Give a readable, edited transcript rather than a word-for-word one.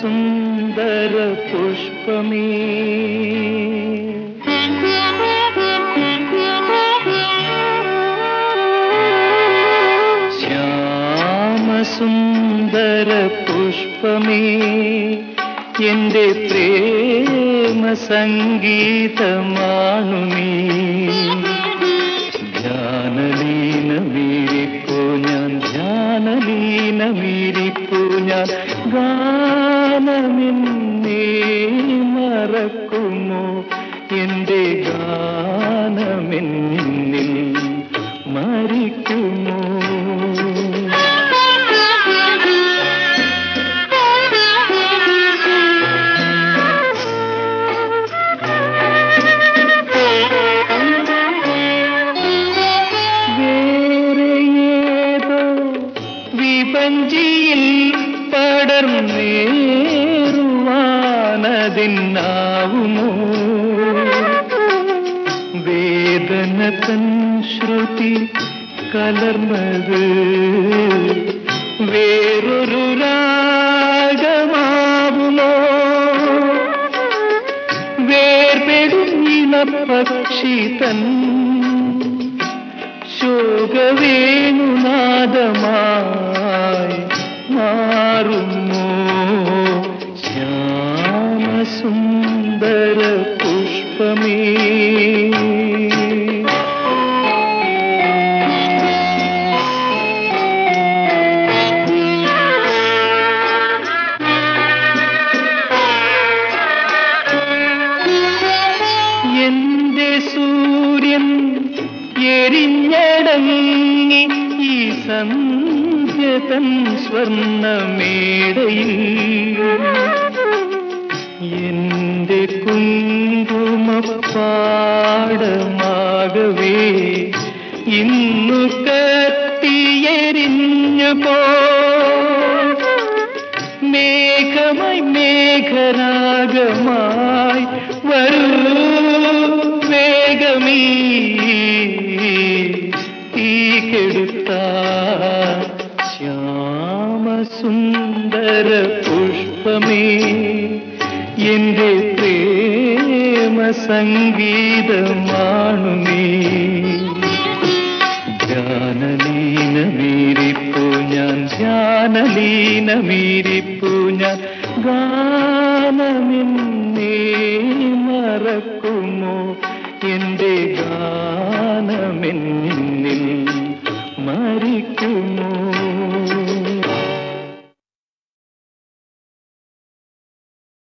സുന്ദര പുഷ്പമേ ശ്യാമസുന്ദര പുഷ്പമേ എന്റെ പ്രേമ സംഗീതമാണു നീ ധ്യാനലീനമീരിപ്പോ ഞാൻ ധ്യാനലീനമീരിപ്പോ ഞാൻ ഗാനമെന്നേ മറക്കുമോ എന്റെ ഗാനമെന്നിൽ മരിക്കുമോ വഞ്ചിയിൽ പടർന്നേറുവാനതിന്നാവുമോ വേദന തൻ ശ്രുതി കലർന്നത് വേറൊരു രാഗമാവുമോ വേർപെടുന്ന പക്ഷി തൻ ശോകവേണുനാദമായി മാറുമോ ശ്യാമസുന്ദര പുഷ്പമേ എന്റെ സൂര്യൻ എരിഞ്ഞടങ്ങി ഈ സന്ധ്യതൻ സ്വർണ്ണമേടയിൽ എന്റെ കുങ്കുമപ്പാടമാകവേ ഇന്നു കത്തിയെരിഞ്ഞു പോ മേഘമായി മേഘരാഗമായി വരൂ വേഗമീ തീകെടുത്ത ശ്യാമസുന്ദര പുഷ്പമേ എന്റെ പ്രേമ സംഗീതമാണു നീ ധ്യാനലീനമീരിപ്പോ ഞാൻ ധ്യാനലീനമീരിപ്പോ ഞാൻ ഗാനമെന്നേ മറക്കുമോ എന്റെ ഗാനമെന്നിൽ മരിക്കുമോ